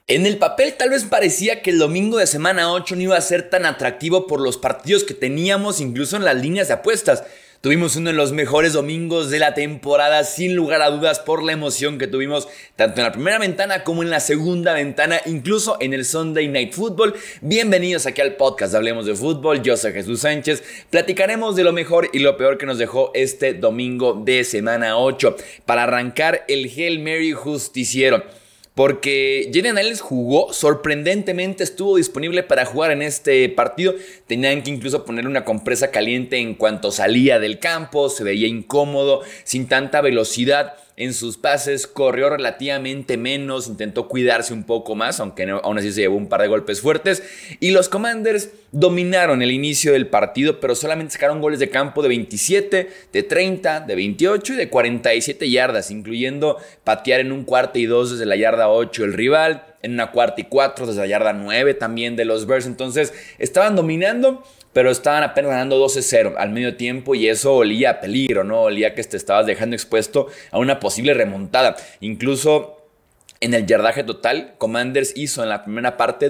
En el papel tal vez parecía que el domingo de semana 8 no iba a ser tan atractivo por los partidos que teníamos incluso en las líneas de apuestas. Tuvimos uno de los mejores domingos de la temporada, sin lugar a dudas, por la emoción que tuvimos tanto en la primera ventana como en la segunda ventana, incluso en el Sunday Night Football. Bienvenidos aquí al podcast de Hablemos de Fútbol. Yo soy Jesús Sánchez. Platicaremos de lo mejor y lo peor que nos dejó este domingo de semana 8 para arrancar el Hail Mary justiciero. Porque Jaden Daniels jugó, sorprendentemente estuvo disponible para jugar en este partido. Tenían que incluso ponerle una compresa caliente en cuanto salía del campo, se veía incómodo, sin tanta velocidad en sus pases, corrió relativamente menos, intentó cuidarse un poco más, aunque aún así se llevó un par de golpes fuertes. Y los Commanders dominaron el inicio del partido, pero solamente sacaron goles de campo de 27, de 30, de 28 y de 47 yardas, incluyendo patear en un 4ª y 2 desde la yarda 8 el rival, en una 4ª y 4 desde la yarda 9 también de los Bears. Entonces estaban dominando, pero estaban apenas ganando 12-0 al medio tiempo y eso olía a peligro, ¿no? Olía que te estabas dejando expuesto a una posible remontada. Incluso en el yardaje total, Commanders hizo en la primera parte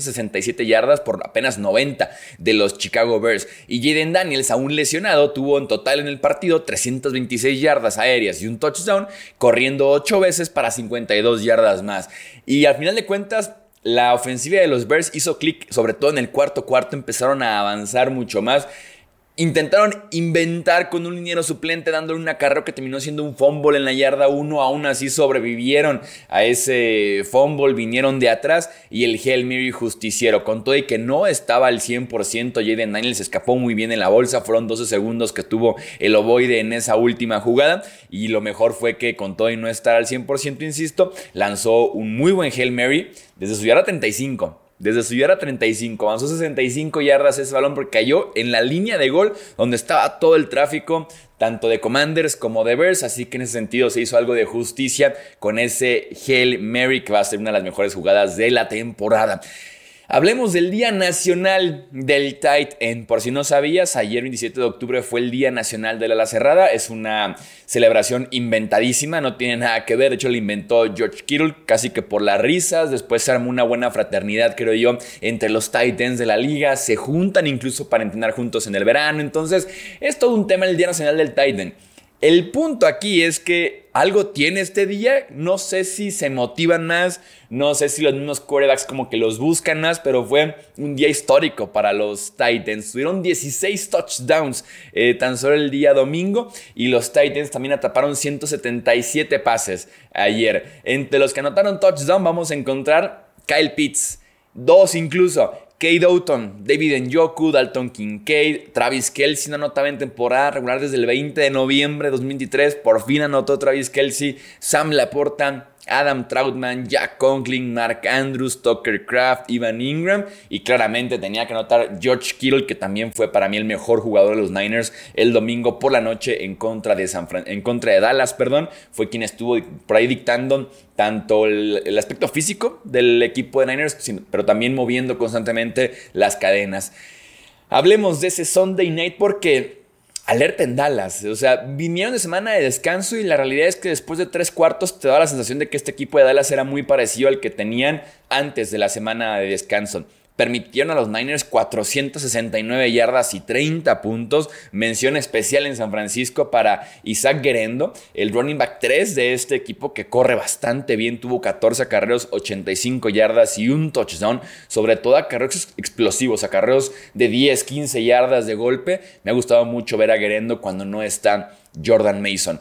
267 yardas por apenas 90 de los Chicago Bears. Y Jaden Daniels, aún lesionado, tuvo en total en el partido 326 yardas aéreas y un touchdown, corriendo 8 veces para 52 yardas más. Y al final de cuentas, la ofensiva de los Bears hizo clic, sobre todo en el cuarto cuarto, empezaron a avanzar mucho más. Intentaron inventar con un liniero suplente dándole un acarreo que terminó siendo un fumble en la yarda 1. Aún así sobrevivieron a ese fumble, vinieron de atrás y el Hail Mary justiciero. Con todo y que no estaba al 100%, Jaden Daniels escapó muy bien en la bolsa. Fueron 12 segundos que tuvo el ovoide en esa última jugada. Y lo mejor fue que con todo y no estar al 100%, insisto, lanzó un muy buen Hail Mary desde su yarda 35. Desde su yarda 35, avanzó 65 yardas ese balón porque cayó en la línea de gol donde estaba todo el tráfico, tanto de Commanders como de Bears. Así que en ese sentido se hizo algo de justicia con ese Hail Mary que va a ser una de las mejores jugadas de la temporada. Hablemos del Día Nacional del Tight End. Por si no sabías, ayer 27 de octubre fue el Día Nacional del Ala Cerrada. Es una celebración inventadísima, no tiene nada que ver. De hecho, la inventó George Kittle casi que por las risas. Después se armó una buena fraternidad, creo yo, entre los tight ends de la liga. Se juntan incluso para entrenar juntos en el verano. Entonces, es todo un tema el Día Nacional del Tight End. El punto aquí es que algo tiene este día, no sé si se motivan más, no sé si los mismos quarterbacks como que los buscan más, pero fue un día histórico para los Titans. Tuvieron 16 touchdowns tan solo el día domingo y los Titans también atraparon 177 pases ayer. Entre los que anotaron touchdown vamos a encontrar Kyle Pitts, 2 incluso. Cade Otton, David Njoku, Dalton Kincaid, Travis Kelce no anotaba en temporada regular desde el 20 de noviembre de 2023. Por fin anotó Travis Kelce, Sam Laporta, Adam Trautman, Jack Conklin, Mark Andrews, Tucker Kraft, Evan Ingram y claramente tenía que anotar George Kittle, que también fue para mí el mejor jugador de los Niners el domingo por la noche en contra de Dallas, fue quien estuvo por ahí dictando tanto el aspecto físico del equipo de Niners, pero también moviendo constantemente las cadenas. Hablemos de ese Sunday Night porque alerta en Dallas, o sea, vinieron de semana de descanso y la realidad es que después de 3 cuartos te da la sensación de que este equipo de Dallas era muy parecido al que tenían antes de la semana de descanso. Permitieron a los Niners 469 yardas y 30 puntos. Mención especial en San Francisco para Isaac Guerendo, el running back 3 de este equipo que corre bastante bien. Tuvo 14 acarreos, 85 yardas y un touchdown. Sobre todo acarreos explosivos, acarreos de 10, 15 yardas de golpe. Me ha gustado mucho ver a Guerendo cuando no está Jordan Mason.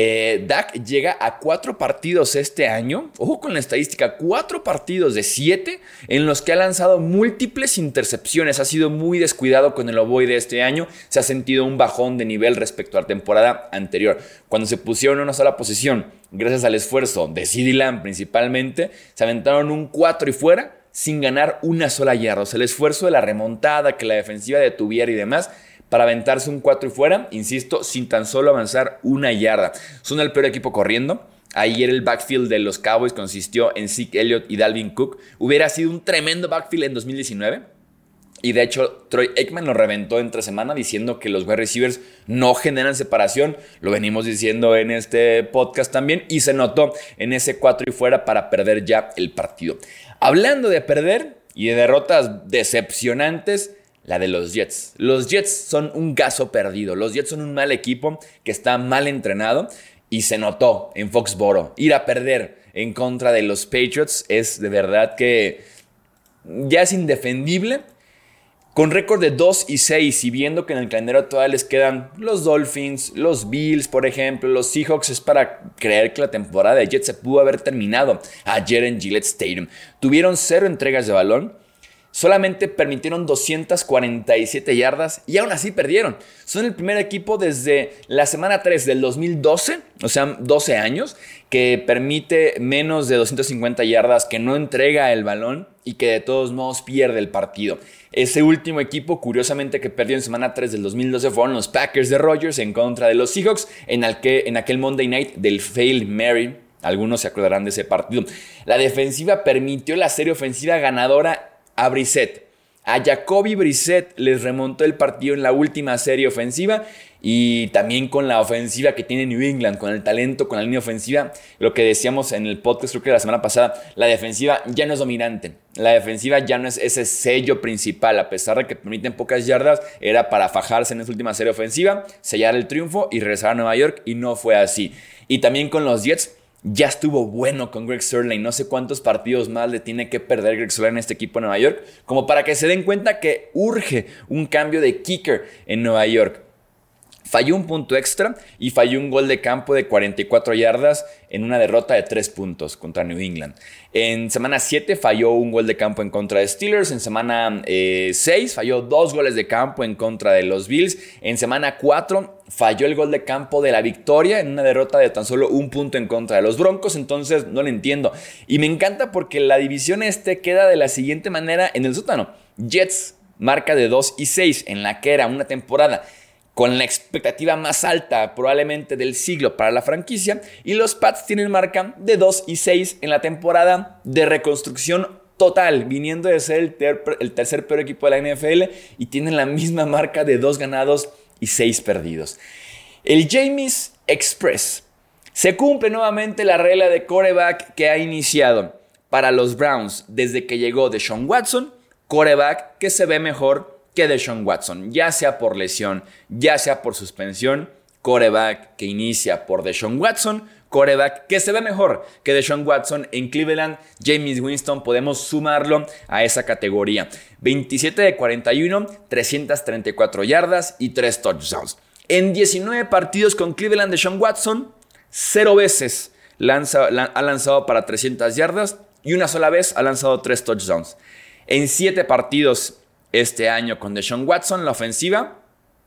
Dak llega a 4 partidos este año. Ojo con la estadística, 4 partidos de 7 en los que ha lanzado múltiples intercepciones. Ha sido muy descuidado con el ovoide este año. Se ha sentido un bajón de nivel respecto a la temporada anterior. Cuando se pusieron en una sola posición, gracias al esfuerzo de CeeDee Lamb principalmente, se aventaron un 4 y fuera sin ganar una sola yarda. O sea, el esfuerzo de la remontada, que la defensiva detuviera y demás, para aventarse un 4 y fuera, insisto, sin tan solo avanzar una yarda. Son el peor equipo corriendo. Ayer el backfield de los Cowboys consistió en Zeke Elliott y Dalvin Cook. Hubiera sido un tremendo backfield en 2019. Y de hecho, Troy Aikman lo reventó entre semana diciendo que los wide receivers no generan separación. Lo venimos diciendo en este podcast también. Y se notó en ese 4 y fuera para perder ya el partido. Hablando de perder y de derrotas decepcionantes, la de los Jets. Los Jets son un caso perdido. Los Jets son un mal equipo que está mal entrenado. Y se notó en Foxborough. Ir a perder en contra de los Patriots es de verdad que ya es indefendible. Con récord de 2-6 y viendo que en el calendario todavía les quedan los Dolphins, los Bills, por ejemplo, los Seahawks, es para creer que la temporada de Jets se pudo haber terminado ayer en Gillette Stadium. Tuvieron 0 entregas de balón, solamente permitieron 247 yardas y aún así perdieron. Son el primer equipo desde la semana 3 del 2012, o sea, 12 años, que permite menos de 250 yardas, que no entrega el balón y que de todos modos pierde el partido. Ese último equipo, curiosamente, que perdió en semana 3 del 2012 fueron los Packers de Rodgers en contra de los Seahawks en aquel Monday Night del Fail Mary. Algunos se acordarán de ese partido. La defensiva permitió la serie ofensiva ganadora a Brissett. A Jacoby Brissett les remontó el partido en la última serie ofensiva y también con la ofensiva que tiene New England, con el talento, con la línea ofensiva. Lo que decíamos en el podcast, creo que la semana pasada, la defensiva ya no es dominante. La defensiva ya no es ese sello principal, a pesar de que permiten pocas yardas, era para fajarse en esa última serie ofensiva, sellar el triunfo y regresar a Nueva York, y no fue así. Y también con los Jets, ya estuvo bueno con Greg Zuerlein. No sé cuántos partidos más le tiene que perder Greg Zuerlein en este equipo de Nueva York, como para que se den cuenta que urge un cambio de kicker en Nueva York. Falló un punto extra y falló un gol de campo de 44 yardas en una derrota de 3 puntos contra New England. En semana 7 falló un gol de campo en contra de Steelers. En semana 6 falló 2 goles de campo en contra de los Bills. En semana 4 falló el gol de campo de la victoria en una derrota de tan solo 1 punto en contra de los Broncos. Entonces no lo entiendo. Y me encanta porque la división queda de la siguiente manera en el sótano. Jets marca de 2-6 en la que era una temporada con la expectativa más alta probablemente del siglo para la franquicia, y los Pats tienen marca de 2-6 en la temporada de reconstrucción total, viniendo de ser el tercer peor equipo de la NFL, y tienen la misma marca de 2 ganados y 6 perdidos. El Jameis Express. Se cumple nuevamente la regla de quarterback que ha iniciado para los Browns desde que llegó Deshaun Watson, quarterback que se ve mejor que Deshaun Watson, ya sea por lesión, ya sea por suspensión. Quarterback que inicia por Deshaun Watson, quarterback que se ve mejor que Deshaun Watson en Cleveland. Jameis Winston podemos sumarlo a esa categoría. 27 de 41, 334 yardas y 3 touchdowns. En 19 partidos con Cleveland, Deshaun Watson 0 veces ha lanzado para 300 yardas y una sola vez ha lanzado 3 touchdowns. En 7 partidos este año con Deshaun Watson, la ofensiva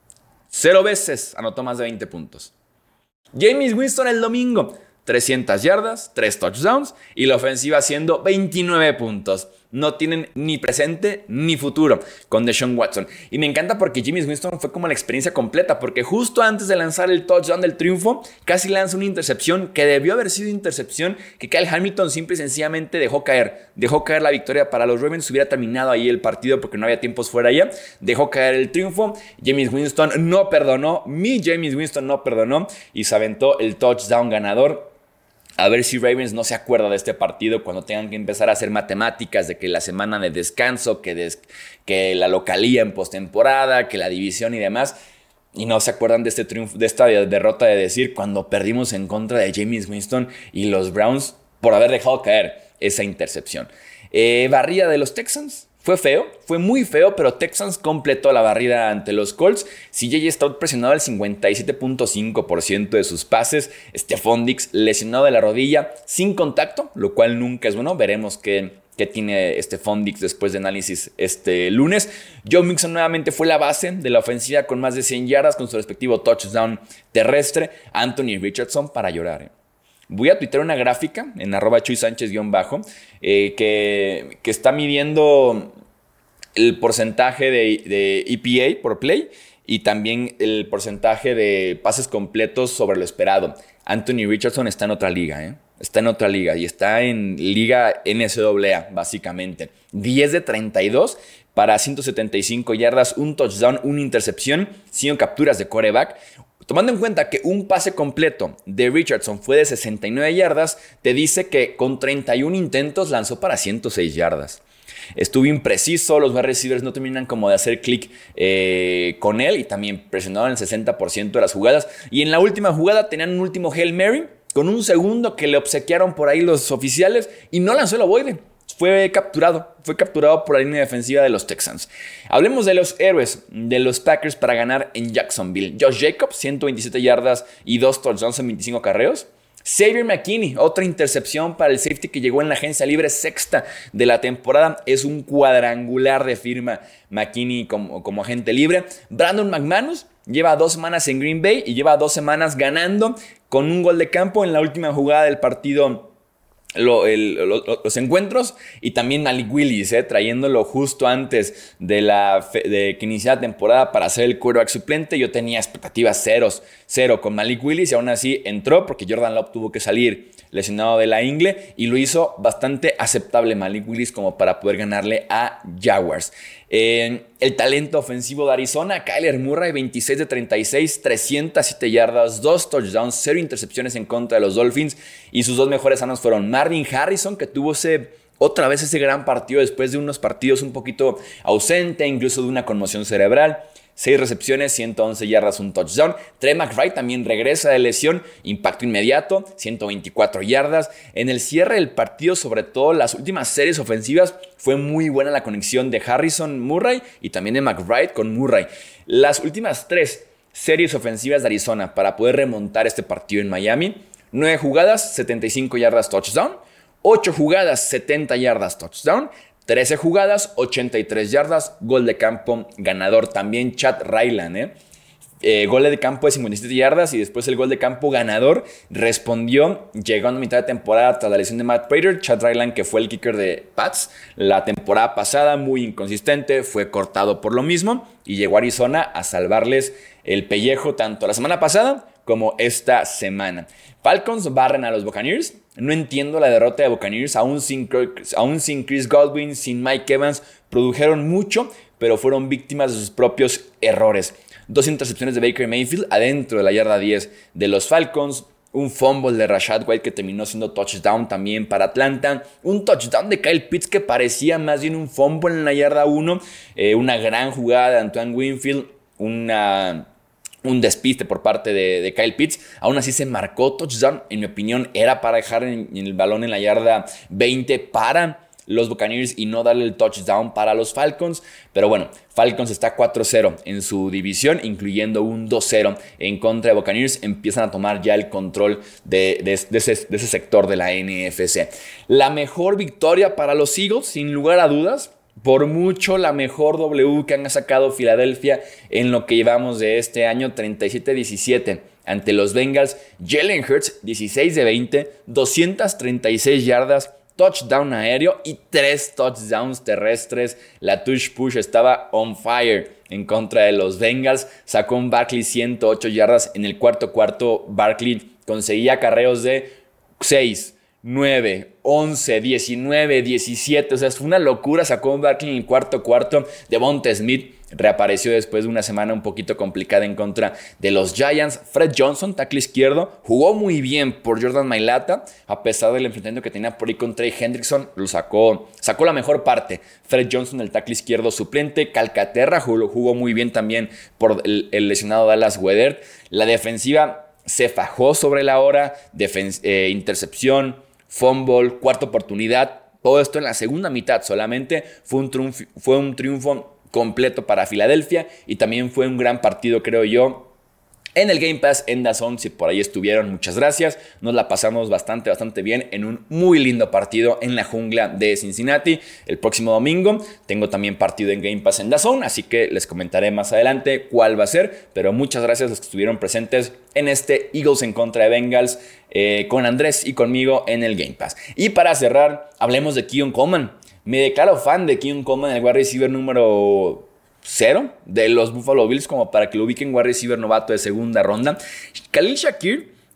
0 veces anotó más de 20 puntos. Jameis Winston el domingo, 300 yardas, 3 touchdowns y la ofensiva haciendo 29 puntos. No tienen ni presente ni futuro con Deshaun Watson. Y me encanta porque Jameis Winston fue como la experiencia completa, porque justo antes de lanzar el touchdown del triunfo, casi lanza una intercepción que debió haber sido intercepción, que Kyle Hamilton simple y sencillamente dejó caer. Dejó caer la victoria para los Ravens. Hubiera terminado ahí el partido porque no había tiempos fuera ya. Dejó caer el triunfo. Jameis Winston no perdonó. Jameis Winston no perdonó y se aventó el touchdown ganador. A ver si Ravens no se acuerda de este partido cuando tengan que empezar a hacer matemáticas de que la semana de descanso, que la localía en postemporada, que la división y demás. Y no se acuerdan de este triunfo, de esta derrota de decir cuando perdimos en contra de Jameis Winston y los Browns por haber dejado caer esa intercepción. Barrida de los Texans. Fue feo, fue muy feo, pero Texans completó la barrida ante los Colts. CJ Stroud presionado al 57.5% de sus pases. Stephon Diggs lesionado de la rodilla sin contacto, lo cual nunca es bueno. Veremos qué tiene Stephon Diggs después de análisis este lunes. Joe Mixon nuevamente fue la base de la ofensiva con más de 100 yardas con su respectivo touchdown terrestre. Anthony Richardson para llorar. Voy a tuitear una gráfica en @chuysánchez_, que está midiendo el porcentaje de EPA por play y también el porcentaje de pases completos sobre lo esperado. Anthony Richardson está en otra liga, está en otra liga y está en liga NCAA, básicamente. 10 de 32 para 175 yardas, un touchdown, una intercepción, 5 capturas de quarterback. Tomando en cuenta que un pase completo de Richardson fue de 69 yardas, te dice que con 31 intentos lanzó para 106 yardas. Estuvo impreciso, los wide receivers no terminan como de hacer clic con él y también presionaron el 60% de las jugadas. Y en la última jugada tenían un último Hail Mary con un segundo que le obsequiaron por ahí los oficiales y no lanzó el ovoide. Fue capturado por la línea defensiva de los Texans. Hablemos de los héroes de los Packers para ganar en Jacksonville. Josh Jacobs, 127 yardas y 2 touchdowns en 25 acarreos. Xavier McKinney, otra intercepción para el safety que llegó en la agencia libre sexta de la temporada. Es un cuadrangular de firma McKinney como agente libre. Brandon McManus lleva 2 semanas en Green Bay y lleva 2 semanas ganando con un gol de campo en la última jugada del partido. Los encuentros y también Malik Willis trayéndolo justo antes de que iniciara la temporada para ser el quarterback suplente. Yo tenía expectativas 0 con Malik Willis y aún así entró porque Jordan Love tuvo que salir lesionado de la ingle y lo hizo bastante aceptable Malik Willis como para poder ganarle a Jaguars. El talento ofensivo de Arizona, Kyler Murray, 26 de 36, 307 yardas, 2 touchdowns, 0 intercepciones en contra de los Dolphins. Y sus 2 mejores armas fueron Marvin Harrison, que tuvo otra vez ese gran partido después de unos partidos un poquito ausente, incluso de una conmoción cerebral. 6 recepciones, 111 yardas, un touchdown. Trey McBride también regresa de lesión, impacto inmediato, 124 yardas. En el cierre del partido, sobre todo las últimas series ofensivas, fue muy buena la conexión de Harrison-Murray y también de McBride con Murray. Las últimas 3 series ofensivas de Arizona para poder remontar este partido en Miami: 9 jugadas, 75 yardas, touchdown. 8 jugadas, 70 yardas, touchdown. 13 jugadas, 83 yardas, gol de campo ganador. También Chad Ryland, gol de campo de 57 yardas y después el gol de campo ganador respondió llegando a mitad de temporada tras la lesión de Matt Prater. Chad Ryland, que fue el kicker de Pats la temporada pasada, muy inconsistente, fue cortado por lo mismo y llegó a Arizona a salvarles el pellejo tanto la semana pasada como esta semana. Falcons barren a los Buccaneers. No entiendo la derrota de Buccaneers, aún sin Chris Godwin, sin Mike Evans. Produjeron mucho, pero fueron víctimas de sus propios errores. 2 intercepciones de Baker Mayfield adentro de la yarda 10 de los Falcons. Un fumble de Rachaad White que terminó siendo touchdown también para Atlanta. Un touchdown de Kyle Pitts que parecía más bien un fumble en la yarda 1. Una gran jugada de Antoine Winfield. Un despiste por parte de Kyle Pitts. Aún así se marcó touchdown. En mi opinión era para dejar el balón en la yarda 20 para los Buccaneers y no darle el touchdown para los Falcons. Pero bueno, Falcons está 4-0 en su división, incluyendo un 2-0 en contra de Buccaneers. Empiezan a tomar ya el control de ese sector de la NFC. La mejor victoria para los Eagles, sin lugar a dudas. Por mucho la mejor W que han sacado Filadelfia en lo que llevamos de este año, 37-17 ante los Bengals. Jalen Hurts, 16 de 20, 236 yardas, touchdown aéreo y 3 touchdowns terrestres. La touch push estaba on fire en contra de los Bengals. Sacó un Barkley 108 yardas en el cuarto. Barkley conseguía acarreos de 6, 9, 11, 19, 17. O sea, fue una locura. Sacó un Barkley en el cuarto. Devonta Smith reapareció después de una semana un poquito complicada en contra de los Giants. Fred Johnson, tackle izquierdo, jugó muy bien por Jordan Mailata. A pesar del enfrentamiento que tenía por ahí con Trey Hendrickson, lo sacó la mejor parte. Fred Johnson, el tackle izquierdo suplente. Calcaterra jugó muy bien también por el lesionado Dallas Goedert. La defensiva se fajó sobre la hora. Intercepción, fumble, cuarta oportunidad. Todo esto en la segunda mitad solamente. Fue un triunfo completo para Filadelfia y también fue un gran partido, creo yo, en el Game Pass, en DAZN. Si por ahí estuvieron, muchas gracias. Nos la pasamos bastante bien en un muy lindo partido en la jungla de Cincinnati. El próximo domingo tengo también partido en Game Pass en DAZN, así que les comentaré más adelante cuál va a ser. Pero muchas gracias a los que estuvieron presentes en este Eagles en contra de Bengals con Andrés y conmigo en el Game Pass. Y para cerrar, hablemos de Keon Coleman. Me declaro fan de Keon Coleman, el wide receiver número 0 de los Buffalo Bills, como para que lo ubiquen, wide receiver novato de segunda ronda. Khalil Shakir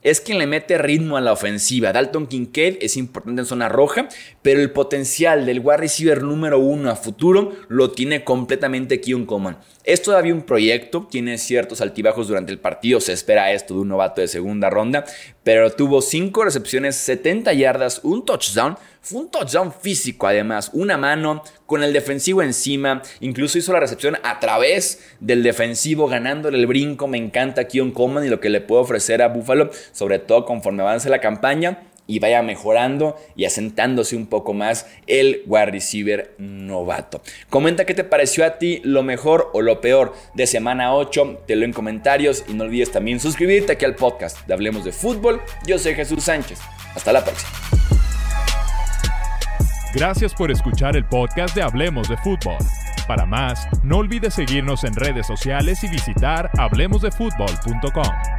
es quien le mete ritmo a la ofensiva. Dalton Kincaid es importante en zona roja, pero el potencial del wide receiver número 1 a futuro lo tiene completamente Keon Coleman. Es todavía un proyecto, tiene ciertos altibajos durante el partido, se espera esto de un novato de segunda ronda, pero tuvo 5 recepciones, 70 yardas, un touchdown. Fue un touchdown físico además, una mano con el defensivo encima, incluso hizo la recepción a través del defensivo ganándole el brinco. Me encanta Keon Coleman y lo que le puede ofrecer a Buffalo, sobre todo conforme avance la campaña y vaya mejorando y asentándose un poco más el wide receiver novato. Comenta qué te pareció a ti lo mejor o lo peor de semana 8, te leo en comentarios y no olvides también suscribirte aquí al podcast de Hablemos de Fútbol. Yo soy Jesús Sánchez, hasta la próxima. Gracias por escuchar el podcast de Hablemos de Fútbol. Para más, no olvides seguirnos en redes sociales y visitar hablemosdefutbol.com.